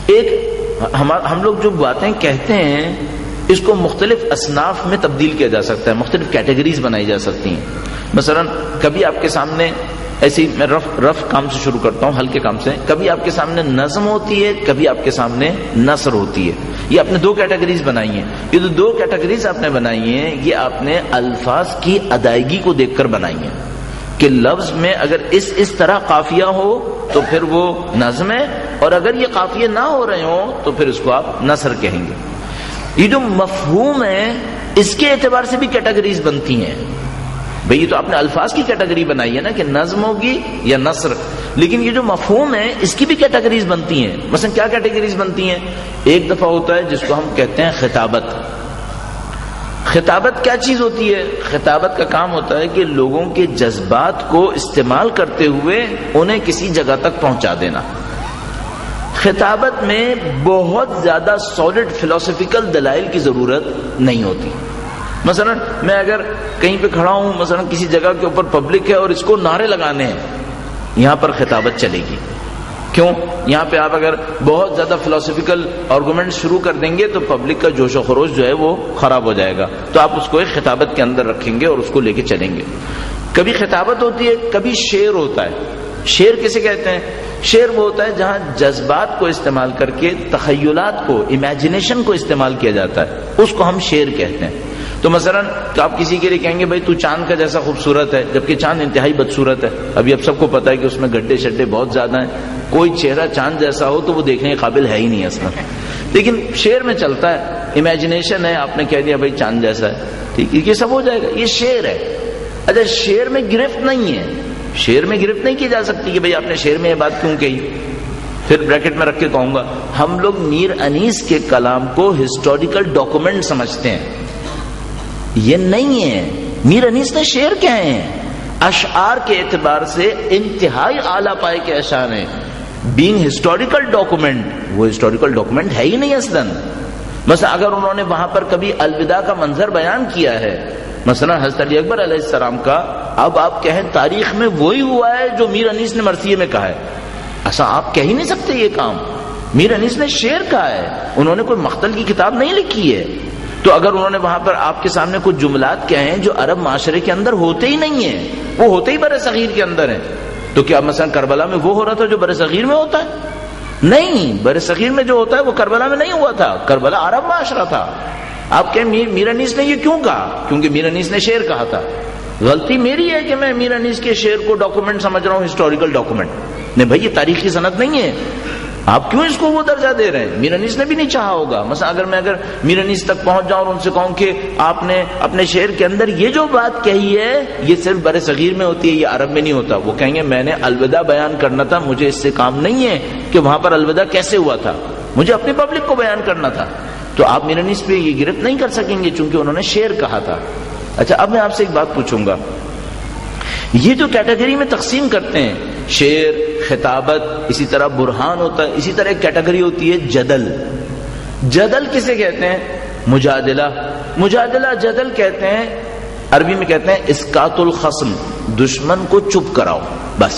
ہم لوگ جو باتیں کہتے ہیں اس کو مختلف اصناف میں تبدیل کیا جا سکتا ہے، مختلف کیٹیگریز بنائی جا سکتی ہیں. مثلا کبھی آپ کے سامنے ایسی، میں رف کام سے شروع کرتا ہوں، ہلکے کام سے، کبھی آپ کے سامنے نظم ہوتی ہے، کبھی آپ کے سامنے نثر ہوتی ہے. یہ آپ نے دو کیٹیگریز بنائی ہیں. یہ جو دو کیٹیگریز آپ نے بنائی ہیں یہ آپ نے الفاظ کی ادائیگی کو دیکھ کر بنائی ہیں کہ لفظ میں اگر اس طرح قافیہ ہو تو پھر وہ نظم ہے، اور اگر یہ قافیے نہ ہو رہے ہوں تو پھر اس کو آپ نثر کہیں گے. یہ جو مفہوم ہے اس کے اعتبار سے بھی کیٹیگریز بنتی ہیں. بھئی یہ تو آپ نے الفاظ کی کیٹیگری بنائی ہے نا کہ نظم ہوگی یا نثر، لیکن یہ جو مفہوم ہے اس کی بھی کیٹیگریز بنتی ہیں. مثلا کیا کیٹیگریز بنتی ہیں؟ ایک دفعہ ہوتا ہے جس کو ہم کہتے ہیں خطابت. خطابت کیا چیز ہوتی ہے؟ خطابت کا کام ہوتا ہے کہ لوگوں کے جذبات کو استعمال کرتے ہوئے انہیں کسی جگہ تک پہنچا دینا. خطابت میں بہت زیادہ سالڈ فلسفیکل دلائل کی ضرورت نہیں ہوتی. مثلا میں اگر کہیں پہ کھڑا ہوں، مثلا کسی جگہ کے اوپر پبلک ہے اور اس کو نعرے لگانے ہیں، یہاں پر خطابت چلے گی. کیوں؟ یہاں پہ آپ اگر بہت زیادہ فلسفیکل آرگومنٹ شروع کر دیں گے تو پبلک کا جوش و خروش جو ہے وہ خراب ہو جائے گا. تو آپ اس کو ایک خطابت کے اندر رکھیں گے اور اس کو لے کے چلیں گے. کبھی خطابت ہوتی ہے، کبھی شعر ہوتا ہے. شعر کسے کہتے ہیں؟ شعر وہ ہوتا ہے جہاں جذبات کو استعمال کر کے تخیلات کو، امیجنیشن کو استعمال کیا جاتا ہے، اس کو ہم شعر کہتے ہیں. تو مثلا آپ کسی کے لیے کہیں گے بھائی تو چاند کا جیسا خوبصورت ہے، جبکہ چاند انتہائی بدصورت ہے. ابھی اب سب کو پتا ہے کہ اس میں گڈھے شڈے بہت زیادہ ہیں. کوئی چہرہ چاند جیسا ہو تو وہ دیکھنے کے قابل ہے ہی نہیں اصلا، لیکن شعر میں چلتا ہے، امیجنیشن ہے، آپ نے کہہ دیا بھائی چاند جیسا ہے، ٹھیک ہے، یہ سب ہو جائے گا، یہ شعر ہے. اچھا شعر میں گرفت نہیں ہے، شعر میں گرفت نہیں کی جا سکتی کہ بھئی آپ نے شعر میں یہ بات کیوں کہی. پھر بریکٹ میں رکھ کے کہوں گا، ہم لوگ میر انیس کے کلام کو ہسٹوریکل ڈاکومنٹ سمجھتے ہیں. یہ نہیں ہے. میر انیس نے شعر کہے ہیں، اشعار کے اعتبار سے انتہائی اعلیٰ پائے کے اشعار ہیں. بینگ ہسٹوریکل ڈاکومنٹ، وہ ہسٹوریکل ڈاکومنٹ ہے ہی نہیں اصلاً. مثلا اگر انہوں نے وہاں پر کبھی الوداع کا منظر بیان کیا ہے، مثلا حضرت علی اکبر علیہ السلام کا، اب آپ کہیں تاریخ میں وہی ہوا ہے جو میر انیس نے مرثیے میں کہا ہے، ایسا آپ کہہ ہی نہیں سکتے. یہ کام میر انیس نے شعر کہا ہے، انہوں نے کوئی مقتل کی کتاب نہیں لکھی ہے. تو اگر انہوں نے وہاں پر آپ کے سامنے کچھ جملات کہے ہیں جو عرب معاشرے کے اندر ہوتے ہی نہیں ہیں، وہ ہوتے ہی بر صغیر کے اندر ہیں، تو کیا مثلا کربلا میں وہ ہو رہا تھا جو بر صغیر میں ہوتا ہے؟ نہیں، بر صغیر میں جو ہوتا ہے وہ کربلا میں نہیں ہوا تھا. کربلا عرب معاشرہ تھا. آپ کہیں میر انیس نے یہ کیوں کہا؟ کیونکہ میر انیس نے شعر کہا تھا. غلطی میری ہے کہ میں میر انیس کے شعر کو ڈاکومنٹ سمجھ رہا ہوں، ہسٹوریکل ڈاکومنٹ. نہیں بھائی، یہ تاریخی سند نہیں ہے. آپ کیوں اس کو وہ درجہ دے رہے ہیں؟ میر انیس نے بھی نہیں چاہا ہوگا. مثلا اگر میں میر انیس تک پہنچ جاؤں اور ان سے کہوں کہ آپ نے اپنے شعر کے اندر یہ جو بات کہی ہے یہ صرف بر صغیر میں ہوتی ہے، یہ عرب میں نہیں ہوتا، وہ کہیں گے میں نے الوداع بیان کرنا تھا، مجھے اس سے کام نہیں ہے کہ وہاں پر الوداع کیسے ہوا تھا، مجھے اپنی پبلک کو بیان کرنا تھا. تو آپ میر انیس پہ یہ گرفت نہیں کر سکیں گے چونکہ انہوں نے شعر کہا تھا. اچھا اب میں آپ سے ایک بات پوچھوں گا، یہ جو کیٹیگری میں تقسیم کرتے ہیں، شعر، خطابت، اسی طرح برہان ہوتا ہے، اسی طرح ایک کیٹیگری ہوتی ہے جدل. جدل کسے کہتے ہیں؟ مجادلہ. مجادلہ جدل کہتے ہیں، عربی میں کہتے ہیں اسقاط الخصم، دشمن کو چپ کراؤ. بس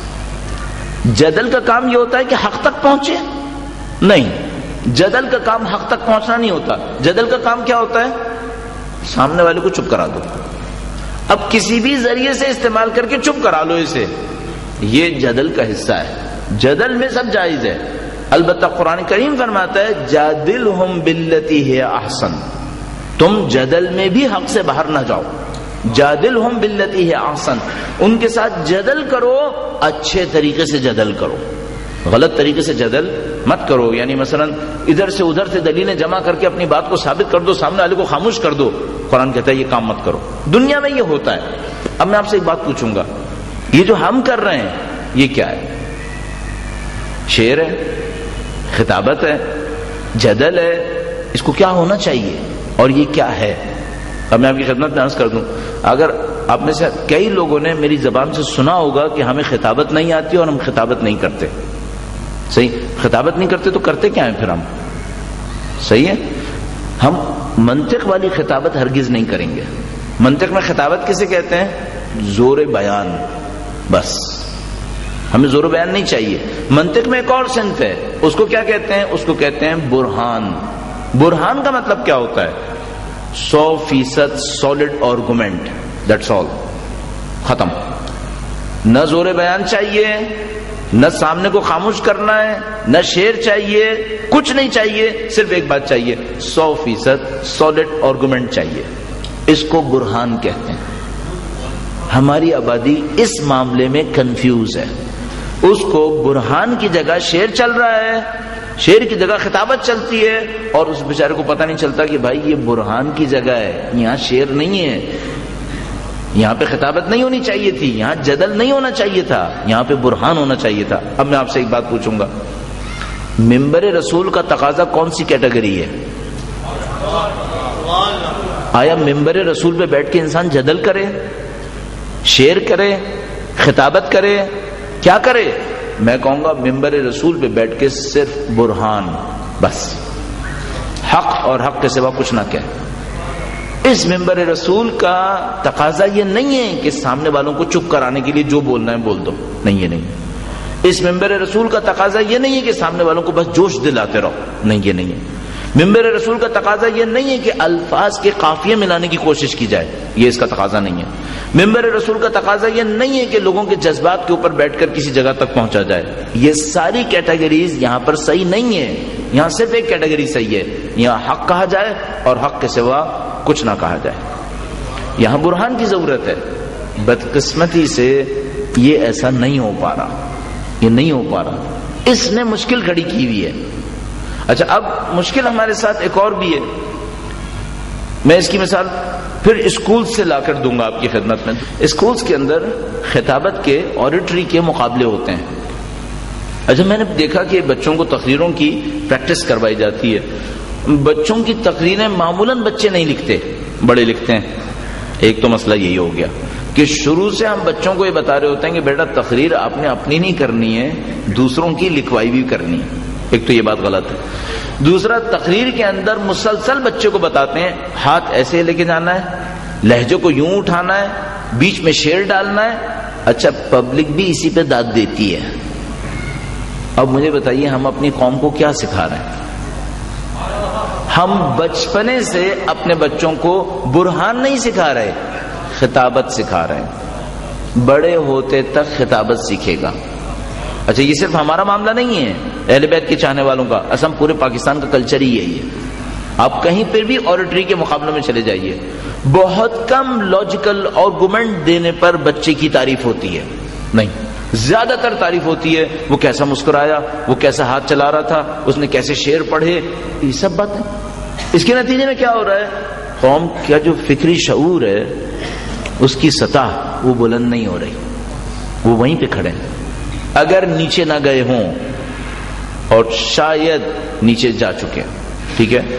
جدل کا کام یہ ہوتا ہے کہ حق تک پہنچے؟ نہیں، جدل کا کام حق تک پہنچنا نہیں ہوتا. جدل کا کام کیا ہوتا ہے؟ سامنے والے کو چپ کرا دو. اب کسی بھی ذریعے سے استعمال کر کے چپ کرا لو اسے، یہ جدل کا حصہ ہے. جدل میں سب جائز ہے، البتہ قرآن کریم فرماتا ہے جادلہم باللتی ہی احسن. تم جدل میں بھی حق سے باہر نہ جاؤ. جادلہم باللتی ہی احسن، ان کے ساتھ جدل کرو، اچھے طریقے سے جدل کرو، غلط طریقے سے جدل مت کرو. یعنی مثلا ادھر سے ادھر سے دلیلیں جمع کر کے اپنی بات کو ثابت کر دو، سامنے والے کو خاموش کر دو. قرآن کہتا ہے یہ کام مت کرو. دنیا میں یہ ہوتا ہے. اب میں آپ سے ایک بات پوچھوں گا، یہ جو ہم کر رہے ہیں یہ کیا ہے؟ شعر ہے، خطابت ہے، جدل ہے، اس کو کیا ہونا چاہیے اور یہ کیا ہے؟ اب میں آپ کی خدمت میں عرض کر دوں، اگر آپ میں سے کئی لوگوں نے میری زبان سے سنا ہوگا کہ ہمیں خطابت نہیں آتی اور ہم خطابت نہیں کرتے. صحیح، خطابت نہیں کرتے تو کرتے کیا ہیں پھر ہم؟ صحیح ہے، ہم منطق والی خطابت ہرگز نہیں کریں گے. منطق میں خطابت کسے کہتے ہیں؟ زور بیان. بس ہمیں زور و بیان نہیں چاہیے. منطق میں ایک اور صنف ہے, اس کو کیا کہتے ہیں؟ اس کو کہتے ہیں برہان. برہان کا مطلب کیا ہوتا ہے؟ 100% سالڈ آرگومنٹ, دیٹس آل, ختم. نہ زور بیان چاہیے, نہ سامنے کو خاموش کرنا ہے, نہ شعر چاہیے, کچھ نہیں چاہیے, صرف ایک بات چاہیے, 100% سالڈ آرگومنٹ چاہیے. اس کو برہان کہتے ہیں. ہماری آبادی اس معاملے میں کنفیوز ہے. اس کو برہان کی جگہ شعر چل رہا ہے, شعر کی جگہ خطابت چلتی ہے, اور اس بیچارے کو پتہ نہیں چلتا کہ بھائی یہ برہان کی جگہ ہے, یہاں شعر نہیں ہے, یہاں پہ خطابت نہیں ہونی چاہیے تھی, یہاں جدل نہیں ہونا چاہیے تھا, یہاں پہ برہان ہونا چاہیے تھا. اب میں آپ سے ایک بات پوچھوں گا, منبر رسول کا تقاضا کون سی کیٹیگری ہے؟ آیا منبر رسول پہ بیٹھ کے انسان جدل کرے, شعر کرے, خطابت کرے, کیا کرے؟ میں کہوں گا منبر رسول پہ بیٹھ کے صرف برہان, بس, حق اور حق کے سوا کچھ نہ کہے. اس منبر رسول کا تقاضا یہ نہیں ہے کہ سامنے والوں کو چپ کرانے کے لیے جو بولنا ہے بول دو, نہیں, یہ نہیں. اس منبر رسول کا تقاضا یہ نہیں ہے کہ سامنے والوں کو بس جوش دلاتے رہو, نہیں, یہ نہیں ہے. منبر رسول کا تقاضا یہ نہیں ہے کہ الفاظ کے قافیے ملانے کی کوشش کی جائے, یہ اس کا تقاضا نہیں ہے. منبر رسول کا تقاضا یہ نہیں ہے کہ لوگوں کے جذبات کے اوپر بیٹھ کر کسی جگہ تک پہنچا جائے. یہ ساری کیٹیگریز یہاں پر صحیح نہیں ہے. یہاں صرف ایک کیٹیگری صحیح ہے, یہاں حق کہا جائے اور حق کے سوا کچھ نہ کہا جائے. یہاں برہان کی ضرورت ہے. بدقسمتی سے یہ ایسا نہیں ہو پا رہا, یہ نہیں ہو پا رہا. اس نے مشکل کھڑی کی ہوئی ہے. اچھا, اب مشکل ہمارے ساتھ ایک اور بھی ہے. میں اس کی مثال پھر اسکول سے لا کر دوں گا آپ کی خدمت میں. اسکولز کے اندر خطابت کے, آڈیٹری کے مقابلے ہوتے ہیں. اچھا, میں نے دیکھا کہ بچوں کو تقریروں کی پریکٹس کروائی جاتی ہے. بچوں کی تقریریں معمولاً بچے نہیں لکھتے, بڑے لکھتے ہیں. ایک تو مسئلہ یہی ہو گیا کہ شروع سے ہم بچوں کو یہ بتا رہے ہوتے ہیں کہ بیٹا تقریر آپ نے اپنی نہیں کرنی ہے, دوسروں کی لکھوائی بھی کرنی ہے. ایک تو یہ بات غلط ہے. دوسرا, تقریر کے اندر مسلسل بچے کو بتاتے ہیں ہاتھ ایسے لے کے جانا ہے, لہجے کو یوں اٹھانا ہے, بیچ میں شعر ڈالنا ہے. اچھا, پبلک بھی اسی پہ داد دیتی ہے. اب مجھے بتائیے ہم اپنی قوم کو کیا سکھا رہے ہیں؟ ہم بچپنے سے اپنے بچوں کو برہان نہیں سکھا رہے, خطابت سکھا رہے ہیں. بڑے ہوتے تک خطابت سیکھے گا. اچھا, یہ صرف ہمارا معاملہ نہیں ہے اہل بیت کے چاہنے والوں کا, اصل پورے پاکستان کا کلچر ہی یہی ہے. آپ کہیں پھر بھی آڈیٹری کے مقابلے میں چلے جائیے, بہت کم لاجیکل آرگومنٹ دینے پر بچے کی تعریف ہوتی ہے. نہیں, زیادہ تر تعریف ہوتی ہے وہ کیسا مسکرایا, وہ کیسا ہاتھ چلا رہا تھا, اس نے کیسے شعر پڑھے, یہ سب باتیں. اس کے نتیجے میں کیا ہو رہا ہے؟ قوم کا جو فکری شعور ہے اس کی سطح وہ بلند نہیں ہو رہی, وہ وہیں پہ کھڑے ہیں. اگر نیچے نہ گئے ہوں, اور شاید نیچے جا چکے. ٹھیک ہے,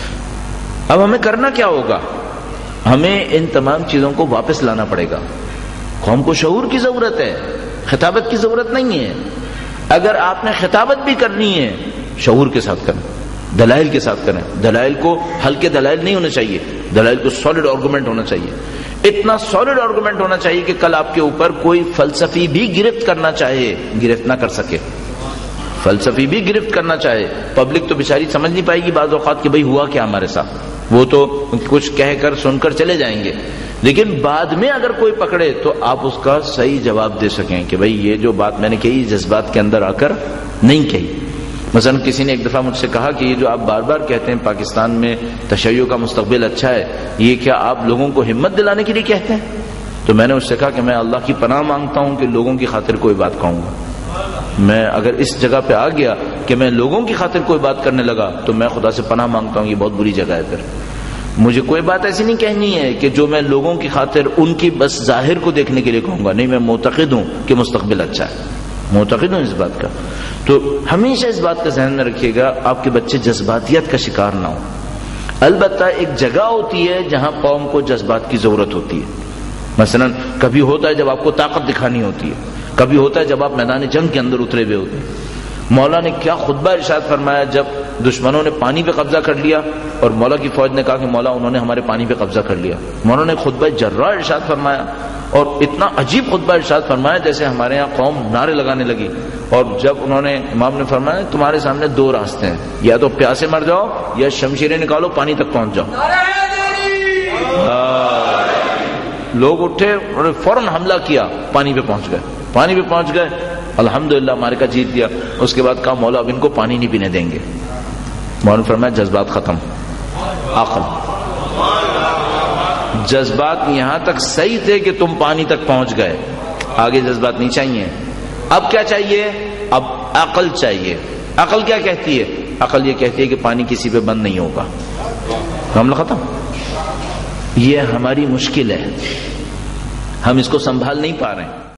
اب ہمیں کرنا کیا ہوگا؟ ہمیں ان تمام چیزوں کو واپس لانا پڑے گا. قوم کو شعور کی ضرورت ہے, خطابت کی ضرورت نہیں ہے. اگر آپ نے خطابت بھی کرنی ہے, شعور کے ساتھ کریں, دلائل کے ساتھ کریں. دلائل کو ہلکے دلائل نہیں ہونے چاہیے, دلائل کو سالڈ آرگومنٹ ہونا چاہیے. اتنا سالڈ آرگومنٹ ہونا چاہیے کہ کل آپ کے اوپر کوئی فلسفی بھی گرفت کرنا چاہے, گرفت نہ کر سکے. فلسفی بھی گرفت کرنا چاہے, پبلک تو بیچاری سمجھ نہیں پائے گی بعض اوقات کہ بھئی ہوا کیا ہمارے ساتھ. وہ تو کچھ کہہ کر سن کر چلے جائیں گے, لیکن بعد میں اگر کوئی پکڑے تو آپ اس کا صحیح جواب دے سکیں کہ بھئی یہ جو بات میں نے کہی جذبات کے اندر آ کر نہیں کہی. مثلا کسی نے ایک دفعہ مجھ سے کہا کہ یہ جو آپ بار بار کہتے ہیں پاکستان میں تشیع کا مستقبل اچھا ہے, یہ کیا آپ لوگوں کو ہمت دلانے کے لیے کہتے ہیں؟ تو میں نے اس سے کہا کہ میں اللہ کی پناہ مانگتا ہوں کہ لوگوں کی خاطر کوئی بات کہوں گا. میں اگر اس جگہ پہ آ گیا کہ میں لوگوں کی خاطر کوئی بات کرنے لگا تو میں خدا سے پناہ مانگتا ہوں, یہ بہت بری جگہ ہے. پھر مجھے کوئی بات ایسی نہیں کہنی ہے کہ جو میں لوگوں کی خاطر ان کی بس ظاہر کو دیکھنے کے لیے کہوں گا. نہیں, میں معتقد ہوں کہ مستقبل اچھا ہے, معتقد ہوں اس بات کا. تو ہمیشہ اس بات کا ذہن میں رکھیے گا آپ کے بچے جذباتیت کا شکار نہ ہو. البتہ ایک جگہ ہوتی ہے جہاں قوم کو جذبات کی ضرورت ہوتی ہے. مثلا کبھی ہوتا ہے جب آپ کو طاقت دکھانی ہوتی ہے, کبھی ہوتا ہے جب آپ میدان جنگ کے اندر اترے ہوئے ہوتے ہیں. مولا نے کیا خطبہ ارشاد فرمایا جب دشمنوں نے پانی پہ قبضہ کر لیا اور مولا کی فوج نے کہا کہ مولا انہوں نے ہمارے پانی پہ قبضہ کر لیا. مولا نے خطبہ جرہ ارشاد فرمایا اور اتنا عجیب خطبہ ارشاد فرمایا جیسے ہمارے ہاں قوم نعرے لگانے لگی. اور جب انہوں نے امام نے فرمایا تمہارے سامنے دو راستے ہیں, یا تو پیاسے مر جاؤ یا شمشیریں نکالو پانی تک پہنچ جاؤ. لوگ اٹھے انہوں نے فوراً حملہ کیا, پانی پہ پہنچ گئے. پانی پہ پہنچ گئے, الحمدللہ معرکہ جیت گیا. اس کے بعد کہا مولا اب ان کو پانی نہیں پینے دیں گے. مولا نے فرمایا جذبات ختم, عقل. جذبات یہاں تک صحیح تھے کہ تم پانی تک پہنچ گئے, آگے جذبات نہیں چاہیے. اب کیا چاہیے؟ اب عقل چاہیے. عقل کیا کہتی ہے؟ عقل یہ کہتی ہے کہ پانی کسی پہ بند نہیں ہوگا. معاملہ ختم. یہ ہماری مشکل ہے, ہم اس کو سنبھال نہیں پا رہے ہیں.